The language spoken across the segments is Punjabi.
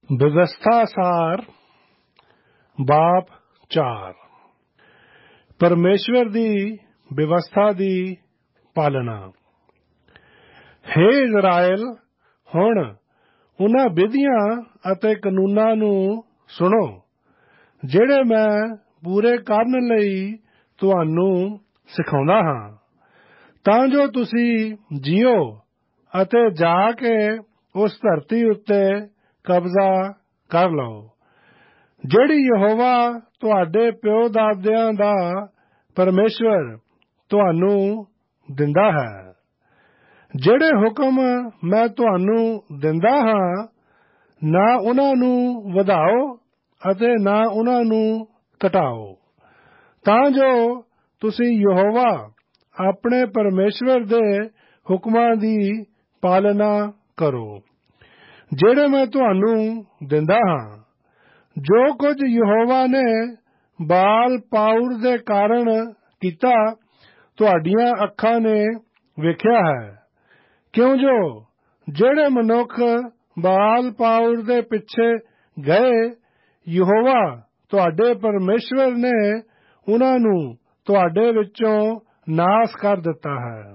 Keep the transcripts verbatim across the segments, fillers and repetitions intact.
ਵਿਵਸਥਾ ਸਾਰ ਬਾਪ ਚਾਰ। ਪਰਮੇਸ਼ਵਰ ਦੀ ਵਿਵਸਥਾ ਦੀ ਪਾਲਣਾ। ਹੇ ਇਜ਼ਰਾਇਲ, ਹੁਣ ਉਹਨਾਂ ਵਿਧੀਆਂ ਅਤੇ ਕਾਨੂੰਨਾਂ ਨੂੰ ਸੁਣੋ ਜਿਹੜੇ ਮੈਂ ਪੂਰੇ ਕਰਨ ਲਈ ਤੁਹਾਨੂੰ ਸਿਖਾਉਂਦਾ ਹਾਂ, ਤਾਂ ਜੋ ਤੁਸੀਂ ਜੀਓ ਅਤੇ ਜਾ ਕੇ ਉਸ ਧਰਤੀ ਉੱਤੇ ਕਬਜ਼ਾ ਕਰ ਲਓ ਜਿਹੜੀ ਯਹੋਵਾ ਤੁਹਾਡੇ ਪਿਓ ਦਾਦਿਆਂ ਦਾ ਪਰਮੇਸ਼ਵਰ ਤੁਹਾਨੂੰ ਦਿੰਦਾ ਹੈ। ਜਿਹੜੇ ਹੁਕਮ ਮੈਂ ਤੁਹਾਨੂੰ ਦਿੰਦਾ ਹਾਂ, ਨਾ ਉਹਨਾਂ ਨੂੰ ਵਧਾਓ ਅਤੇ ਨਾ ਉਹਨਾਂ ਨੂੰ ਘਟਾਓ, ਤਾਂ ਜੋ ਤੁਸੀਂ ਯਹੋਵਾ ਆਪਣੇ ਪਰਮੇਸ਼ਵਰ ਦੇ ਹੁਕਮਾਂ ਦੀ ਪਾਲਣਾ ਕਰੋ ਜਿਹੜੇ ਮੈਂ ਤੁਹਾਨੂੰ ਦਿੰਦਾ ਹਾਂ। ਜੋ ਕੁਝ ਯਹੋਵਾ ਨੇ ਬਾਲ ਪਾਉਰ ਦੇ ਕਾਰਨ ਕੀਤਾ, ਤੁਹਾਡੀਆਂ ਅੱਖਾਂ ਨੇ ਵੇਖਿਆ ਹੈ, ਕਿਉਂ ਜੋ ਜਿਹੜੇ ਮਨੁੱਖ ਬਾਲ ਪਾਉਰ ਦੇ ਪਿੱਛੇ ਗਏ, ਯਹੋਵਾ ਤੁਹਾਡੇ ਪਰਮੇਸ਼ਵਰ ਨੇ ਉਹਨਾਂ ਨੂੰ ਤੁਹਾਡੇ ਵਿੱਚੋਂ ਨਾਸ ਕਰ ਦਿੱਤਾ ਹੈ।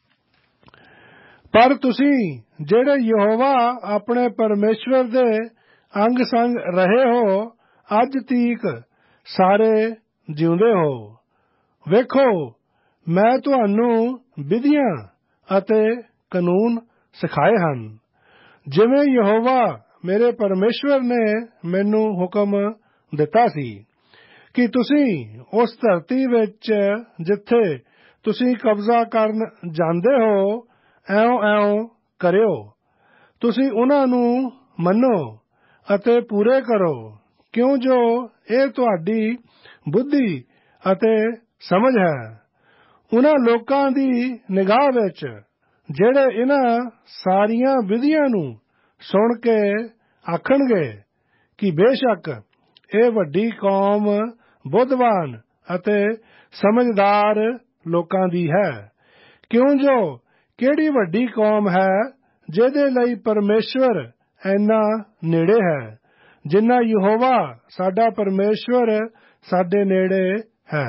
ਪਰ ਤੁਸੀਂ ਜਿਹੜੇ ਯਹੋਵਾ ਆਪਣੇ ਪਰਮੇਸ਼ਵਰ ਦੇ ਅੰਗ ਸੰਗ ਰਹੇ ਹੋ, ਅੱਜ ਤੀਕ ਸਾਰੇ ਜਿਉਂਦੇ ਹੋ। ਵੇਖੋ, ਮੈਂ ਤੁਹਾਨੂੰ ਵਿਧੀਆਂ ਅਤੇ ਕਾਨੂੰਨ ਸਿਖਾਏ ਹਨ, ਜਿਵੇਂ ਯਹੋਵਾ ਮੇਰੇ ਪਰਮੇਸ਼ਵਰ ਨੇ ਮੈਨੂੰ ਹੁਕਮ ਦਿੱਤਾ ਸੀ ਕਿ ਤੁਸੀਂ ਉਸ ਧਰਤੀ ਵਿੱਚ ਜਿੱਥੇ ਤੁਸੀਂ ਕਬਜ਼ਾ ਕਰਨ ਜਾਂਦੇ ਹੋ, ਐਉਂ-ਐਉਂ ਕਰਿਓ। ਤੁਸੀਂ ਉਹਨਾਂ ਨੂੰ ਮੰਨੋ ਅਤੇ ਪੂਰੇ ਕਰੋ, ਕਿਉਂ ਜੋ ਇਹ ਤੁਹਾਡੀ ਬੁੱਧੀ ਅਤੇ ਸਮਝ ਹੈ ਉਹਨਾਂ ਲੋਕਾਂ ਦੀ ਨਿਗਾਹ ਵਿੱਚ, ਜਿਹੜੇ ਇਹਨਾਂ ਸਾਰੀਆਂ ਵਿਧੀਆਂ ਨੂੰ ਸੁਣ ਕੇ ਆਖਣਗੇ ਕਿ ਬੇਸ਼ੱਕ ਇਹ ਵੱਡੀ ਕੌਮ ਬੁੱਧਵਾਨ ਅਤੇ ਸਮਝਦਾਰ ਲੋਕਾਂ ਦੀ ਹੈ। ਕਿਉਂ ਜੋ ਕਿਹੜੀ ਵੱਡੀ ਕੌਮ ਹੈ ਜਿਹਦੇ ਲਈ ਪਰਮੇਸ਼ਵਰ ਇੰਨਾ ਨੇੜੇ ਹੈ, ਜਿੰਨਾ ਯਹੋਵਾ ਸਾਡਾ ਪਰਮੇਸ਼ਵਰ ਸਾਡੇ ਨੇੜੇ ਹੈ।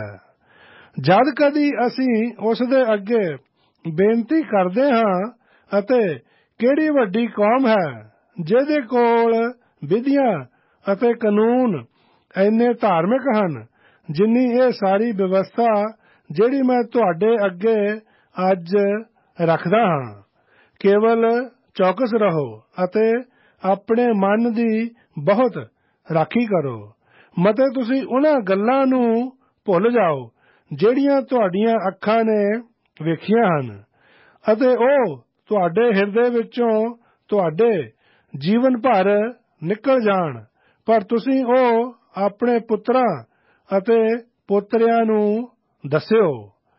ਜਦ ਕਦੀ ਅਸੀਂ ਉਸ ਦੇ ਅੱਗੇ ਬੇਨਤੀ ਕਰਦੇ ਹਾਂ, ਅਤੇ ਕਿਹੜੀ ਵੱਡੀ ਕੌਮ ਹੈ ਜਿਹਦੇ ਕੋਲ ਵਿਧੀਆਂ ਅਤੇ ਕਾਨੂੰਨ ਇੰਨੇ ਧਾਰਮਿਕ ਹਨ, ਜਿੰਨੀ ਇਹ ਸਾਰੀ ਵਿਵਸਥਾ ਜਿਹੜੀ ਮੈਂ ਤੁਹਾਡੇ ਅੱਗੇ ਅੱਜ ਰੱਖਦਾ ਹਾਂ। ਕੇਵਲ ਚੌਕਸ ਰਹੋ ਅਤੇ ਆਪਣੇ ਮਨ ਦੀ ਬਹੁਤ ਰਾਖੀ ਕਰੋ, ਮਤੇ ਤੁਸੀਂ ਉਹਨਾਂ ਗੱਲਾਂ ਨੂੰ ਭੁੱਲ ਜਾਓ ਜਿਹੜੀਆਂ ਤੁਹਾਡੀਆਂ ਅੱਖਾਂ ਨੇ ਵੇਖੀਆਂ ਹਨ, ਅਤੇ ਉਹ ਤੁਹਾਡੇ ਹਿਰਦੇ ਵਿੱਚੋਂ ਤੁਹਾਡੇ ਜੀਵਨ ਭਰ ਨਿਕਲ ਜਾਣ, ਪਰ ਤੁਸੀਂ ਉਹ ਆਪਣੇ ਪੁੱਤਰਾਂ ਅਤੇ ਪੋਤਰਿਆਂ ਨੂੰ ਦੱਸਿਓ।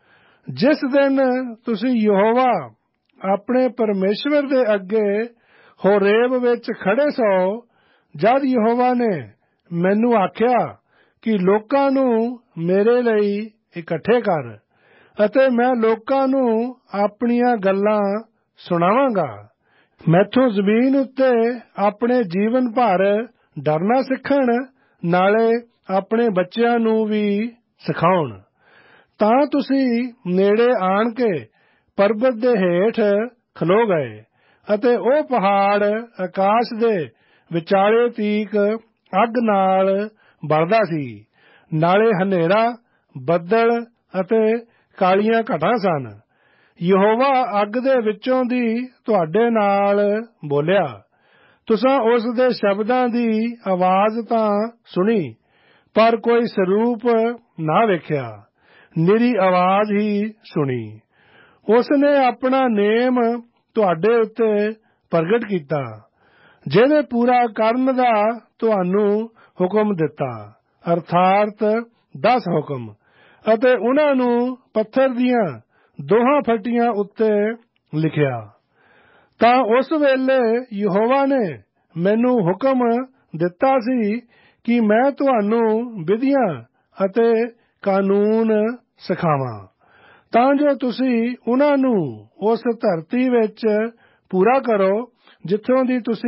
ਜਿਸ ਦਿਨ ਤੁਸੀਂ ਯਹੋਵਾ ਆਪਣੇ ਪਰਮੇਸ਼ਵਰ ਦੇ ਅੱਗੇ ਹੋਰੇਬ ਵਿੱਚ ਖੜੇ ਸੋ, ਜਦ ਯਹੋਵਾ ਨੇ ਮੈਨੂੰ ਆਖਿਆ ਕਿ ਲੋਕਾਂ ਨੂੰ ਮੇਰੇ ਲਈ ਇਕੱਠੇ ਕਰ, ਅਤੇ ਮੈਂ ਲੋਕਾਂ ਨੂੰ ਆਪਣੀਆਂ ਗੱਲਾਂ ਸੁਣਾਵਾਂਗਾ। ਮੈਥੋਂ ਜ਼ਮੀਨ ਉੱਤੇ ਆਪਣੇ ਜੀਵਨ ਭਰ ਡਰਨਾ ਸਿੱਖਣ, ਨਾਲੇ ਆਪਣੇ ਬੱਚਿਆਂ ਨੂੰ ਵੀ ਸਿਖਾਉਣ। ਤਾਂ ਤੁਸੀਂ ਨੇੜੇ ਆਣ ਕੇ ਪਰਬਤ ਦੇ ਹੇਠ ਖਲੋ ਗਏ, ਅਤੇ ਉਹ ਪਹਾੜ ਆਕਾਸ਼ ਦੇ ਵਿਚਾਲੇ ਤੀਕ ਅੱਗ ਨਾਲ ਬਲਦਾ ਸੀ, ਨਾਲੇ ਹਨੇਰਾ, ਬੱਦਲ ਅਤੇ ਕਾਲੀਆਂ ਘਟਾਂ ਸਨ। ਯਹੋਵਾ ਅੱਗ ਦੇ ਵਿੱਚੋਂ ਦੀ ਤੁਹਾਡੇ ਨਾਲ ਬੋਲਿਆ। ਤੁਸਾਂ ਉਸ ਦੇ ਸ਼ਬਦਾਂ ਦੀ ਆਵਾਜ਼ ਤਾਂ ਸੁਣੀ, ਪਰ ਕੋਈ ਸਰੂਪ ਨਾ ਵੇਖਿਆ, ਨਿਰੀ ਆਵਾਜ਼ ਹੀ ਸੁਣੀ। ਉਸ ਨੇ ਆਪਣਾ ਨੇਮ ਤੁਹਾਡੇ ਉੱਤੇ ਪ੍ਰਗਟ ਕੀਤਾ, ਜਿਹਦੇ ਪੂਰਾ ਕਰਨ ਦਾ ਤੁਹਾਨੂੰ ਹੁਕਮ ਦਿੱਤਾ, ਅਰਥਾਤ ਦਸ ਹੁਕਮ, ਅਤੇ ਉਹਨਾਂ ਨੂੰ ਪੱਥਰ ਦੀਆਂ ਦੋਹਾਂ ਫੱਟੀਆਂ ਉੱਤੇ ਲਿਖਿਆ। ਤਾਂ ਉਸ ਵੇਲੇ ਯਹੋਵਾ ਨੇ ਮੈਨੂੰ ਹੁਕਮ ਦਿੱਤਾ ਸੀ ਕਿ ਮੈਂ ਤੁਹਾਨੂੰ ਵਿਧੀਆਂ ਅਤੇ ਕਾਨੂੰਨ ਸਿਖਾਵਾਂ, ਤਾਂ ਜੋ ਤੁਸੀਂ ਉਹਨਾਂ ਨੂੰ ਉਸ ਧਰਤੀ ਵਿੱਚ ਪੂਰਾ ਕਰੋ ਜਿੱਥੋਂ ਦੀ ਤੁਸੀਂ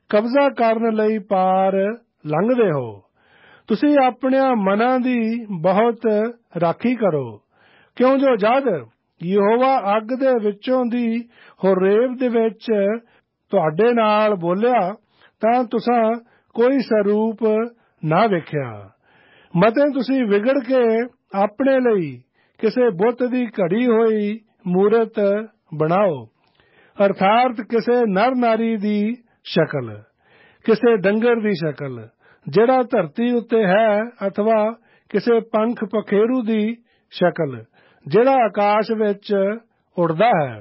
ਕਬਜ਼ਾ ਕਰਨ ਲਈ ਪਾਰ ਲੰਘਦੇ ਹੋ। ਤੁਸੀਂ ਆਪਣਿਆਂ ਮਨਾਂ ਦੀ ਬਹੁਤ ਰਾਖੀ ਕਰੋ, ਕਿਉਂ ਜੋ ਜਦ ਯਹੋਵਾ ਅੱਗ ਦੇ ਵਿੱਚੋਂ ਦੀ ਹੋਰੇਬ ਦੇ ਵਿੱਚ ਤੁਹਾਡੇ ਨਾਲ ਬੋਲਿਆ ਤਾਂ ਤੁਸਾਂ ਕੋਈ ਸਰੂਪ ਨਾ ਵੇਖਿਆ। ਮਤੇ ਤੁਸੀਂ ਵਿਗੜ ਕੇ ਆਪਣੇ ਲਈ ਕਿਸੇ ਬੁੱਤ ਦੀ ਘੜੀ ਹੋਈ ਮੂਰਤ ਬਣਾਓ, ਅਰਥਾਤ ਕਿਸੇ ਨਰ ਨਾਰੀ ਦੀ ਸ਼ਕਲ, ਕਿਸੇ ਡੰਗਰ ਦੀ ਸ਼ਕਲ ਜਿਹੜਾ ਧਰਤੀ ਉੱਤੇ ਹੈ, ਅਥਵਾ ਕਿਸੇ ਪੰਖ ਪਖੇਰੂ ਦੀ ਸ਼ਕਲ ਜਿਹੜਾ ਆਕਾਸ਼ ਵਿੱਚ ਉੱਡਦਾ ਹੈ,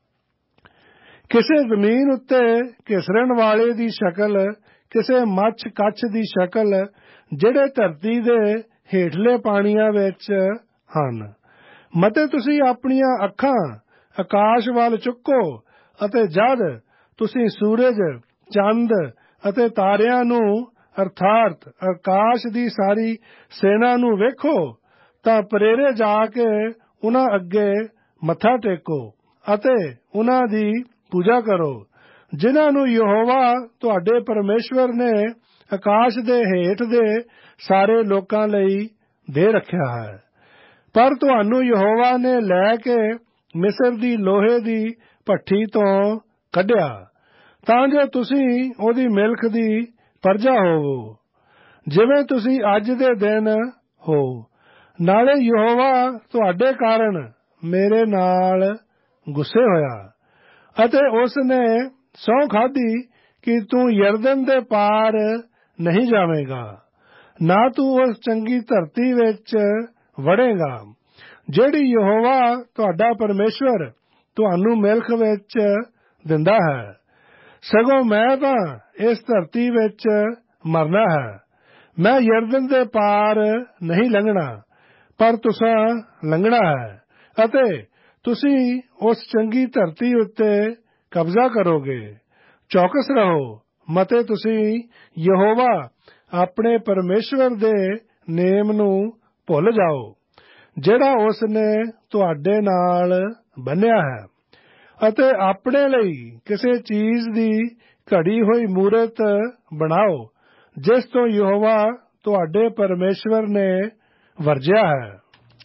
ਕਿਸੇ ਜ਼ਮੀਨ ਉੱਤੇ ਘਿਸਰਣ ਵਾਲੇ ਦੀ ਸ਼ਕਲ, ਕਿਸੇ ਮੱਛ ਕੱਛ ਦੀ ਸ਼ਕਲ ਜਿਹੜੇ ਧਰਤੀ ਦੇ ਹੇਠਲੇ ਪਾਣੀਆਂ ਵਿੱਚ ਹਨ। ਮਤੇ ਤੁਸੀਂ ਆਪਣੀਆਂ ਅੱਖਾਂ ਆਕਾਸ਼ ਵੱਲ ਚੁੱਕੋ ਅਤੇ ਜਦ ਤੁਸੀਂ ਸੂਰਜ, ਚੰਦ ਅਤੇ ਤਾਰਿਆਂ ਨੂੰ ਅਰਥਾਤ ਆਕਾਸ਼ ਦੀ ਸਾਰੀ ਸੈਨਾ ਨੂੰ ਵੇਖੋ ਤਾਂ ਪਰੇਰੇ ਜਾ ਕੇ ਉਹਨਾਂ ਅੱਗੇ ਮੱਥਾ ਟੇਕੋ ਅਤੇ ਉਹਨਾਂ ਦੀ ਪੂਜਾ ਕਰੋ, ਜਿਨ੍ਹਾਂ ਨੂੰ ਯਹੋਵਾ ਤੁਹਾਡੇ ਪਰਮੇਸ਼ਵਰ ਨੇ ਆਕਾਸ਼ ਦੇ ਹੇਠ ਦੇ ਸਾਰੇ ਲੋਕਾਂ ਲਈ ਦੇ ਰੱਖਿਆ ਹੈ। ਪਰ ਤੁਹਾਨੂੰ ਯਹੋਵਾ ਨੇ ਲੈ ਕੇ ਮਿਸਰ ਦੀ ਲੋਹੇ ਦੀ ਭੱਠੀ ਤੋਂ ਕੱਢਿਆ ਤਾਂ ਜੋ ਤੁਸੀਂ ਉਹਦੀ ਮਿਲਖ ਦੀ ਪਰਜਾ ਹੋਵੋ, ਜਿਵੇਂ ਤੁਸੀਂ ਅੱਜ ਦੇ ਦਿਨ ਹੋ। ਨਾਲੇ ਯਹੋਵਾ ਤੁਹਾਡੇ ਕਾਰਨ ਮੇਰੇ ਨਾਲ ਗੁੱਸੇ ਹੋਇਆ ਅਤੇ ਉਸ ਨੇ ਸਹੁੰ ਖਾਧੀ ਕਿ ਤੂੰ ਯਰਦਨ ਦੇ ਪਾਰ ਨਹੀਂ ਜਾਵੇਂਗਾ, ਨਾ ਤੂੰ ਉਸ ਚੰਗੀ ਧਰਤੀ ਵਿੱਚ ਵੜੇਂਗਾ ਜਿਹੜੀ ਯਹੋਵਾ ਤੁਹਾਡਾ ਪਰਮੇਸ਼ਵਰ ਤੁਹਾਨੂੰ ਮਿਲਖ ਵਿੱਚ ਦਿੰਦਾ ਹੈ। ਸਗੋਂ ਮੈਂ ਤਾਂ ਇਸ ਧਰਤੀ ਵਿੱਚ ਮਰਨਾ ਹੈ, ਮੈਂ ਯਰਦਨ ਦੇ ਪਾਰ ਨਹੀਂ ਲੰਘਣਾ, ਪਰ ਤੁਸਾਂ ਲੰਘਣਾ ਹੈ ਅਤੇ ਤੁਸੀਂ ਉਸ ਚੰਗੀ ਧਰਤੀ ਉੱਤੇ ਕਬਜ਼ਾ ਕਰੋਗੇ। ਚੌਕਸ ਰਹੋ, ਮਤੇ ਤੁਸੀਂ ਯਹੋਵਾ ਆਪਣੇ ਪਰਮੇਸ਼ਵਰ ਦੇ ਨੇਮ ਨੂੰ ਭੁੱਲ ਜਾਓ ਜਿਹੜਾ ਉਸ ਨੇ ਤੁਹਾਡੇ ਨਾਲ ਬੰਨ੍ਹਿਆ ਹੈ, ਅਤੇ ਆਪਣੇ ਲਈ ਕਿਸੇ ਚੀਜ਼ ਦੀ ਘੜੀ ਹੋਈ ਮੂਰਤ ਬਣਾਓ ਜਿਸ ਤੋਂ ਯਹੋਵਾ ਤੁਹਾਡੇ ਪਰਮੇਸ਼ਵਰ ਨੇ ਵਰਜਿਆ ਹੈ।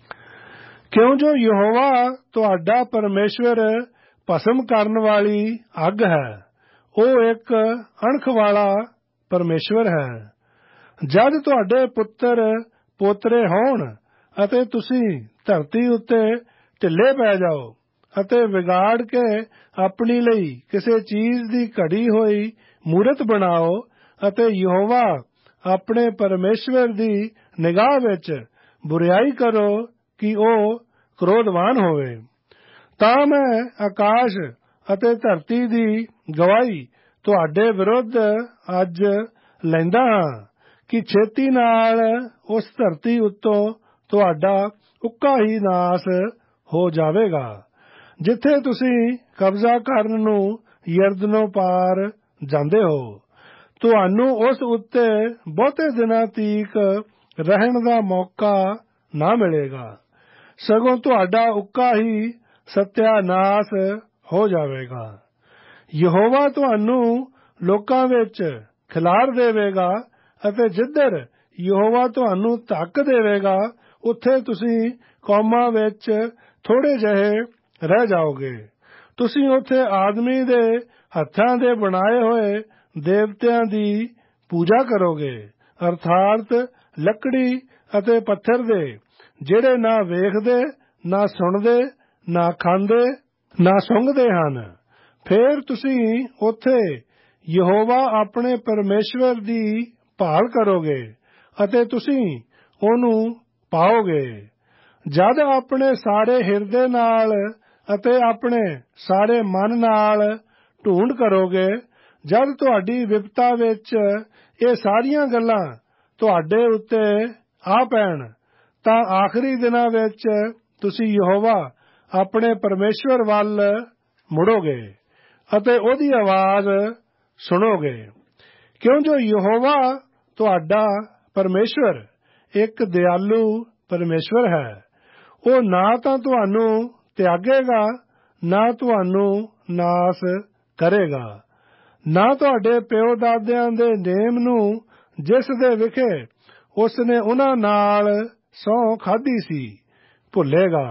ਕਿਉਂ ਜੋ ਯਹੋਵਾ ਤੁਹਾਡਾ ਪਰਮੇਸ਼ਵਰ ਭਸਮ ਕਰਨ ਵਾਲੀ ਅੱਗ ਹੈ, ਉਹ ਇੱਕ ਅਣਖ ਵਾਲਾ ਪਰਮੇਸ਼ਵਰ ਹੈ। ਜਦ ਤੁਹਾਡੇ ਪੁੱਤਰ ਪੋਤਰੇ ਹੋਣ ਅਤੇ ਤੁਸੀਂ ਧਰਤੀ ਉੱਤੇ ਢਿੱਲੇ ਪੈ ਜਾਓ ਅਤੇ ਵਿਗਾੜ ਕੇ ਆਪਣੀ ਲਈ ਕਿਸੇ ਚੀਜ਼ ਦੀ ਘੜੀ ਹੋਈ ਮੂਰਤ ਬਣਾਓ ਅਤੇ ਯਹੋਵਾ ਆਪਣੇ ਪਰਮੇਸ਼ਵਰ ਦੀ ਨਿਗਾਹ ਵਿੱਚ ਬੁਰਿਆਈ ਕਰੋ ਕਿ ਉਹ ਕ੍ਰੋਧਵਾਨ ਹੋਵੇ, ਤਾਂ ਮੈਂ ਆਕਾਸ਼ ਅਤੇ ਧਰਤੀ ਦੀ ਗਵਾਹੀ ਤੁਹਾਡੇ ਵਿਰੁੱਧ ਅੱਜ ਲੈਂਦਾ ਹਾਂ ਕਿ ਛੇਤੀ ਨਾਲ ਉਸ ਧਰਤੀ ਉੱਤੋਂ ਤੁਹਾਡਾ ਉੱਕਾ ਹੀ ਨਾਸ ਹੋ ਜਾਵੇਗਾ, ਜਿੱਥੇ ਤੁਸੀਂ ਕਬਜ਼ਾ ਕਰਨ ਨੂੰ ਯਰਦਨੋਂ ਪਾਰ ਜਾਂਦੇ ਹੋ। ਤੁਹਾਨੂੰ ਉਸ ਉੱਤੇ ਬਹੁਤੇ ਦਿਨਾਂ ਤੀਕ ਰਹਿਣ ਦਾ ਮੌਕਾ ਨਾ ਮਿਲੇਗਾ, ਸਗੋਂ ਤੁਹਾਡਾ ਉੱਕਾ ਹੀ ਸਤਿਆਨਾਸ਼ ਹੋ ਜਾਵੇਗਾ। ਯਹੋਵਾ ਤੁਹਾਨੂੰ ਲੋਕਾਂ ਵਿੱਚ ਖਿਲਾਰ ਦੇਵੇਗਾ ਅਤੇ ਜਿੱਧਰ ਯਹੋਵਾ ਤੁਹਾਨੂੰ ਧੱਕ ਦੇਵੇਗਾ ਉੱਥੇ ਤੁਸੀਂ ਕੌਮਾਂ ਵਿੱਚ ਥੋੜੇ ਜਿਹੇ ਰਹਿ ਜਾਓਗੇ। ਤੁਸੀਂ ਉੱਥੇ ਆਦਮੀ ਦੇ ਹੱਥਾਂ ਦੇ ਬਣਾਏ ਹੋਏ ਦੇਵਤਿਆਂ ਦੀ ਪੂਜਾ ਕਰੋਗੇ, ਅਰਥਾਤ ਲੱਕੜੀ ਅਤੇ ਪੱਥਰ ਦੇ, ਜਿਹੜੇ ਨਾ ਵੇਖਦੇ, ਨਾ ਸੁਣਦੇ, ਨਾ ਖਾਂਦੇ, ਨਾ ਸੁੰਘਦੇ ਹਨ। ਫਿਰ ਤੁਸੀਂ ਉੱਥੇ ਯਹੋਵਾ ਆਪਣੇ ਪਰਮੇਸ਼ਵਰ ਦੀ ਭਾਲ ਕਰੋਗੇ ਅਤੇ ਤੁਸੀਂ ਉਹਨੂੰ ਪਾਓਗੇ। ਜਦ ਆਪਣੇ ਸਾਰੇ ਹਿਰਦੇ ਨਾਲ ਅਤੇ ਆਪਣੇ ਸਾਰੇ ਮਨ ਨਾਲ ਢੂੰਡ ਕਰੋਗੇ, ਜਦ ਤੁਹਾਡੀ ਵਿਪਤਾ ਵਿੱਚ ਇਹ ਸਾਰੀਆਂ ਗੱਲਾਂ ਤੁਹਾਡੇ ਉੱਤੇ ਆ ਪੈਣ, ਤਾਂ ਆਖਰੀ ਦਿਨਾਂ ਵਿੱਚ ਤੁਸੀਂ ਯਹੋਵਾ ਆਪਣੇ ਪਰਮੇਸ਼ਵਰ ਵੱਲ ਮੁੜੋਗੇ ਅਤੇ ਉਹਦੀ ਆਵਾਜ਼ ਸੁਣੋਗੇ। ਕਿਉਂ ਜੋ ਯਹੋਵਾ ਤੁਹਾਡਾ ਪਰਮੇਸ਼ਵਰ ਇੱਕ ਦਿਆਲੂ ਪਰਮੇਸ਼ਵਰ ਹੈ। ਉਹ ਨਾ ਤਾਂ ਤੁਹਾਨੂੰ ਤਿਆਗੇਗਾ, ਨਾ ਤੁਹਾਨੂੰ ਨਾਸ ਕਰੇਗਾ। ਨਾ ਤੁਹਾਡੇ ਪਿਓ ਦਾਦਿਆਂ ਦੇ ਨੇਮ ਨੂੰ ਜਿਸ ਦੇ ਵਿਖੇ ਉਸ ਨੇ ਉਹਨਾਂ ਨਾਲ ਸਹੁੰ ਖਾਧੀ ਸੀ ਭੁੱਲੇਗਾ।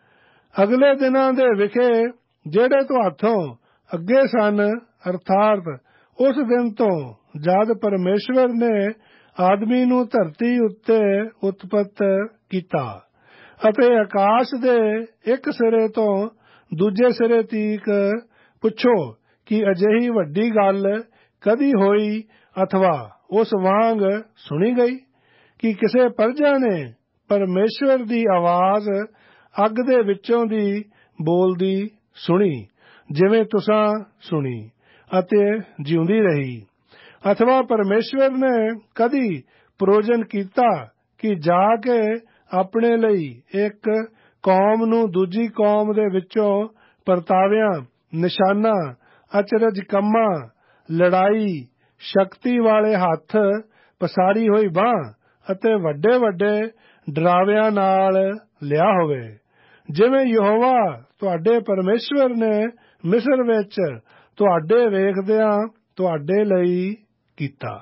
ਅਗਲੇ ਦਿਨਾਂ ਦੇ ਵਿਖੇ ਜਿਹੜੇ ਤੁਹਾਥੋਂ ਅੱਗੇ ਸਨ, ਅਰਥਾਤ ਉਸ ਦਿਨ ਤੋਂ ਜਦ ਪਰਮੇਸ਼ਵਰ ਨੇ ਆਦਮੀ ਨੂੰ ਧਰਤੀ ਉੱਤੇ ਉਤਪਤ ਕੀਤਾ ਅਤੇ ਆਕਾਸ਼ ਦੇ ਇੱਕ ਸਿਰੇ ਤੋਂ ਦੂਜੇ ਸਿਰੇ ਤੀਕ ਪੁੱਛੋ ਕਿ ਅਜਿਹੀ ਵੱਡੀ ਗੱਲ ਕਦੀ ਹੋਈ ਅਥਵਾ ਉਸ ਵਾਂਗ ਸੁਣੀ ਗਈ ਕਿ ਕਿਸੇ ਪਰਜਾ ਨੇ ਪਰਮੇਸ਼ਵਰ ਦੀ ਆਵਾਜ਼ ਅੱਗ ਦੇ ਵਿੱਚੋਂ ਦੀ ਬੋਲਦੀ ਸੁਣੀ, ਜਿਵੇਂ ਤੁਸਾਂ ਸੁਣੀ ਅਤੇ ਜਿਉਂਦੀ ਰਹੀ। ਅਥਵਾ ਪਰਮੇਸ਼ਵਰ ਨੇ ਕਦੀ ਪ੍ਰਯੋਜਨ ਕੀਤਾ ਕਿ ਜਾ ਕੇ ਆਪਣੇ ਲਈ ਇੱਕ ਕੌਮ ਨੂੰ ਦੂਜੀ ਕੌਮ ਦੇ ਵਿੱਚੋਂ ਪਰਤਾਵਿਆਂ, ਨਿਸ਼ਾਨਾਂ, ਅਚਰਜ ਕੰਮਾਂ, ਲੜਾਈ, ਸ਼ਕਤੀ ਵਾਲੇ ਹੱਥ, ਪਸਾਰੀ ਹੋਈ ਬਾਂਹ ਅਤੇ ਵੱਡੇ ਵੱਡੇ ਡਰਾਵਿਆਂ ਨਾਲ ਲਿਆ ਹੋਵੇ, ਜਿਵੇਂ ਯਹੋਵਾ ਤੁਹਾਡੇ ਪਰਮੇਸ਼ਵਰ ਨੇ ਮਿਸਰ ਵਿੱਚ ਤੁਹਾਡੇ ਵੇਖਦਿਆਂ ਤੁਹਾਡੇ ਲਈ ਕੀਤਾ।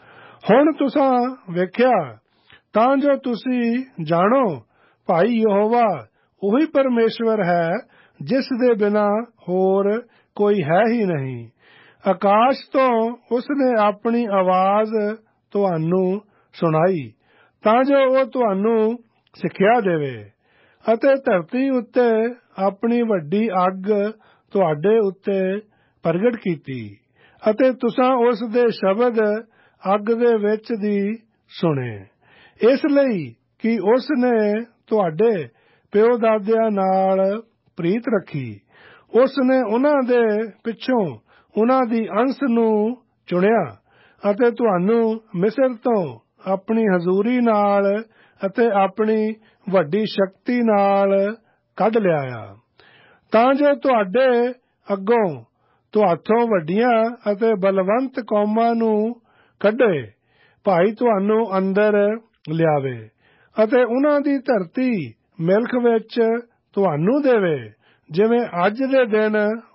ਹੁਣ ਤੁਸਾਂ ਵੇਖਿਆ ਤਾਂ ਜੋ ਤੁਸੀਂ ਜਾਣੋ ਭਾਈ ਯਹੋਵਾ ਉਹੀ ਪਰਮੇਸ਼ਵਰ ਹੈ ਜਿਸ ਦੇ ਬਿਨਾਂ ਹੋਰ ਕੋਈ ਹੈ ਹੀ ਨਹੀਂ। ਆਕਾਸ਼ ਤੋਂ ਉਸ ਨੇ ਆਪਣੀ ਆਵਾਜ਼ ਤੁਹਾਨੂੰ ਸੁਣਾਈ ਤਾਂ ਜੋ ਉਹ ਤੁਹਾਨੂੰ ਸਿੱਖਿਆ ਦੇਵੇ, ਅਤੇ ਧਰਤੀ ਉੱਤੇ ਆਪਣੀ ਵੱਡੀ ਅੱਗ ਤੁਹਾਡੇ ਉੱਤੇ ਪ੍ਰਗਟ ਕੀਤੀ, ਅਤੇ ਤੁਸਾਂ ਉਸ ਦੇ ਸ਼ਬਦ ਅੱਗ ਦੇ ਵਿੱਚ ਦੀ ਸੁਣੇ, ਇਸ ਲਈ ਕਿ ਉਸ ਨੇ ਤੁਹਾਡੇ ਪਿਓ ਦਾਦਿਆਂ ਨਾਲ ਪ੍ਰੀਤ ਰੱਖੀ। ਉਸ ਨੇ ਉਹਨਾਂ ਦੇ ਪਿੱਛੋਂ ਉਹਨਾਂ ਦੀ ਅੰਸ਼ ਨੂੰ ਚੁਣਿਆ ਅਤੇ ਤੁਹਾਨੂੰ ਮਿਸਰ ਤੋਂ ਆਪਣੀ ਹਜ਼ੂਰੀ ਨਾਲ ਅਤੇ ਆਪਣੀ ਵੱਡੀ ਸ਼ਕਤੀ ਨਾਲ ਕੱਢ ਲਿਆਇਆ, ਤਾਂ ਜੋ ਤੁਹਾਡੇ ਅੱਗੋਂ ਤੁਹਾਥੋਂ ਵੱਡੀਆਂ ਅਤੇ ਬਲਵੰਤ ਕੌਮਾਂ ਨੂੰ ਕੱਢੇ, ਭਾਈ ਤੁਹਾਨੂੰ ਅੰਦਰ ਲਿਆਵੇ ਅਤੇ ਉਹਨਾਂ ਦੀ ਧਰਤੀ ਮਿਲਖ ਵਿੱਚ ਤੁਹਾਨੂੰ ਦੇਵੇ, ਜਿਵੇਂ ਅੱਜ ਦੇ ਦਿਨ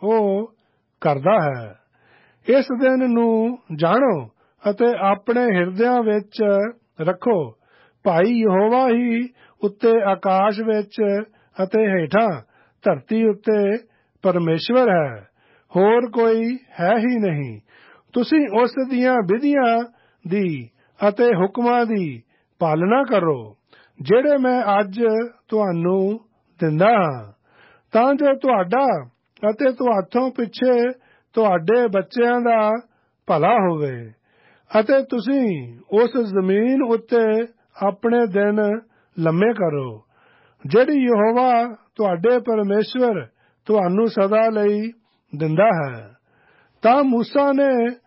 ਉਹ ਕਰਦਾ ਹੈ। ਇਸ ਦਿਨ ਨੂੰ ਜਾਣੋ ਅਤੇ ਆਪਣੇ ਹਿਰਦਿਆਂ ਵਿੱਚ ਰੱਖੋ, ਭਾਈ ਯਹੋਵਾ ਹੀ ਉੱਤੇ ਆਕਾਸ਼ ਵਿੱਚ ਅਤੇ ਹੇਠਾਂ ਧਰਤੀ ਉੱਤੇ ਪਰਮੇਸ਼ਵਰ ਹੈ, ਹੋਰ ਕੋਈ ਹੈ ਹੀ ਨਹੀਂ। ਤੁਸੀਂ ਉਸ ਦੀਆਂ ਵਿਧੀਆਂ ਦੀ ਅਤੇ ਹੁਕਮਾਂ ਦੀ ਪਾਲਣਾ ਕਰੋ ਜਿਹੜੇ ਮੈਂ ਅੱਜ ਤੁਹਾਨੂੰ ਦਿੰਦਾ ਹਾਂ, ਤਾਂ ਜੋ ਤੁਹਾਡਾ ਅਤੇ ਤੁਹਾਥੋਂ ਪਿੱਛੇ ਤੁਹਾਡੇ ਬੱਚਿਆਂ ਦਾ ਭਲਾ ਹੋਵੇ, ਅਤੇ ਤੁਸੀਂ ਉਸ ਜ਼ਮੀਨ ਉੱਤੇ ਆਪਣੇ ਦਿਨ ਲੰਮੇ ਕਰੋ ਜਿਹੜੀ ਯਹੋਵਾ ਤੁਹਾਡੇ ਪਰਮੇਸ਼ਵਰ ਤੁਹਾਨੂੰ ਸਦਾ ਲਈ ਦਿੰਦਾ ਹੈ। ਤਾਂ ਮੂਸਾ ਨੇ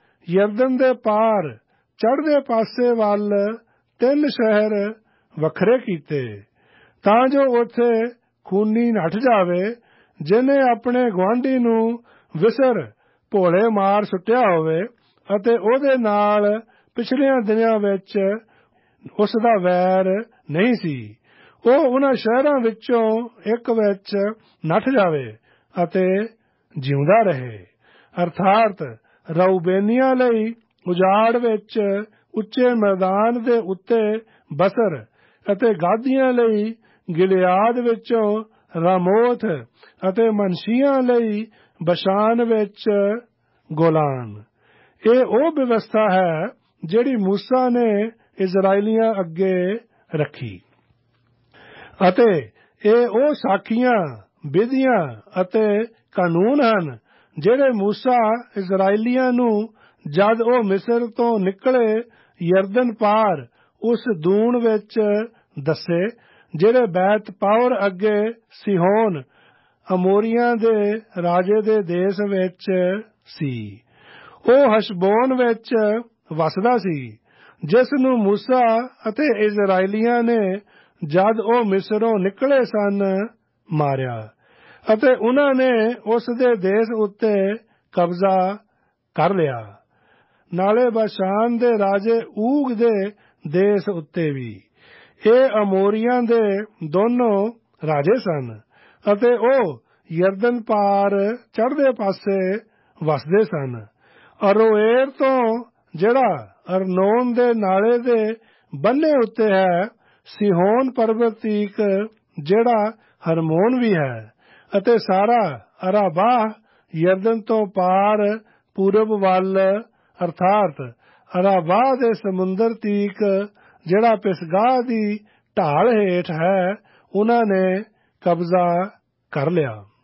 ਯਰਦਨ ਦੇ ਪਾਰ ਚੜ੍ਹਦੇ ਪਾਸੇ ਵੱਲ ਤਿੰਨ ਸ਼ਹਿਰ ਵੱਖਰੇ ਕੀਤੇ, ਤਾਂ ਜੋ ਉੱਥੇ ਖੂਨੀ ਨੱਠ ਜਾਵੇ, ਜਿਹਨੇ ਆਪਣੇ ਗੁਆਂਢੀ ਨੂੰ ਵਿਸਰ ਭੋਲੇ ਮਾਰ ਸੁੱਟਿਆ ਹੋਵੇ ਅਤੇ ਉਹਦੇ ਨਾਲ ਪਿਛਲੀਆਂ ਦਿਨਾਂ ਵਿੱਚ ਉਸ ਦਾ ਵੈਰ ਨਹੀਂ ਸੀ। ਉਹ ਉਹਨਾਂ ਸ਼ਹਿਰਾਂ ਵਿੱਚੋਂ ਇੱਕ ਵਿੱਚ ਨੱਠ ਜਾਵੇ ਅਤੇ ਜਿਉਂਦਾ ਰਹੇ, ਅਰਥਾਤ ਰਊਬੇਨੀਆਂ ਲਈ ਉਜਾੜ ਵਿੱਚ ਉੱਚੇ ਮੈਦਾਨ ਦੇ ਉੱਤੇ ਬਸਰ, ਅਤੇ ਗਾਦੀਆਂ ਲਈ ਗਿਲਿਆਦ ਵਿੱਚੋਂ ਰਾਮੋਥ, ਅਤੇ ਮਨਸ਼ੀਆਂ ਲਈ ਬਸ਼ਾਨ ਵਿੱਚ ਗੋਲਾਨ। ਇਹ ਉਹ ਵਿਵਸਥਾ ਹੈ ਜਿਹੜੀ ਮੂਸਾ ਨੇ ਇਜ਼ਰਾਈਲੀਆਂ ਅੱਗੇ ਰੱਖੀ, ਅਤੇ ਇਹ ਉਹ ਸਾਖੀਆਂ, ਵਿਧੀਆਂ ਅਤੇ ਕਾਨੂੰਨ ਹਨ ਜਿਹੜੇ ਮੂਸਾ ਇਜ਼ਰਾਈਲੀਆਂ ਨੂੰ ਜਦ ਉਹ ਮਿਸਰ ਤੋਂ ਨਿਕਲੇ ਯਰਦਨ ਪਾਰ ਉਸ ਦੂਣ ਵਿੱਚ ਦੱਸੇ, ਜਿਹੜੇ ਬੈਤ ਪਾਓਰ ਅੱਗੇ ਸਿਹੋਨ ਅਮੋਰੀਆਂ ਦੇ ਰਾਜੇ ਦੇ ਦੇਸ਼ ਵਿੱਚ ਸੀ। ਉਹ ਹਸ਼ਬੋਨ ਵਿੱਚ ਵਸਦਾ ਸੀ, ਜਿਸ ਨੂੰ ਮੂਸਾ ਅਤੇ ਇਜ਼ਰਾਈਲੀਆਂ ਨੇ ਜਦ ਉਹ ਮਿਸਰੋਂ ਨਿਕਲੇ ਸਨ ਮਾਰਿਆ, ਅਤੇ ਉਹਨਾਂ ਨੇ ਉਸ ਦੇ ਦੇਸ਼ ਉੱਤੇ ਕਬਜ਼ਾ ਕਰ ਲਿਆ, ਨਾਲੇ ਬਾਸ਼ਾਨ ਦੇ ਰਾਜੇ ਊਗ ਦੇ ਦੇਸ਼ ਉੱਤੇ ਵੀ। ਇਹ ਅਮੋਰੀਆਂ ਦੇ ਦੋਨੋਂ ਰਾਜੇ ਸਨ, ਅਤੇ ਉਹ ਯਰਦਨ ਪਾਰ ਚੜ੍ਹਦੇ ਪਾਸੇ ਵਸਦੇ ਸਨ, ਅਰੋਏਰ ਤੋਂ ਜਿਹੜਾ ਅਰਨੋਨ ਦੇ ਨਾਲੇ ਦੇ ਬੰਨੇ ਉੱਤੇ ਹੈ, ਸਿਹੋਨ ਪਰਬਤ ਤੀਕ ਜਿਹੜਾ ਹਰਮੋਨ ਵੀ ਹੈ, ਅਤੇ ਸਾਰਾ ਅਰਾਬਾਹ ਯਰਦਨ ਤੋਂ ਪਾਰ ਪੂਰਬ ਵੱਲ ਅਰਥਾਤ ਅਰਾਬਾਹ ਦੇ ਸਮੁੰਦਰ ਤੀਕ ਜਿਹੜਾ ਪਿਸਗਾਹ ਦੀ ਢਾਲ ਹੇਠ ਹੈ, ਉਹਨਾਂ ਨੇ ਕਬਜ਼ਾ ਕਰ ਲਿਆ।